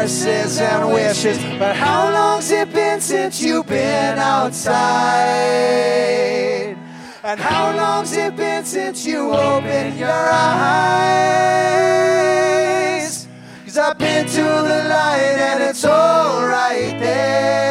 promises and wishes. But how long's it been since you've been outside? And how long's it been since you opened your eyes? 'Cause I've been to the light and it's all right there.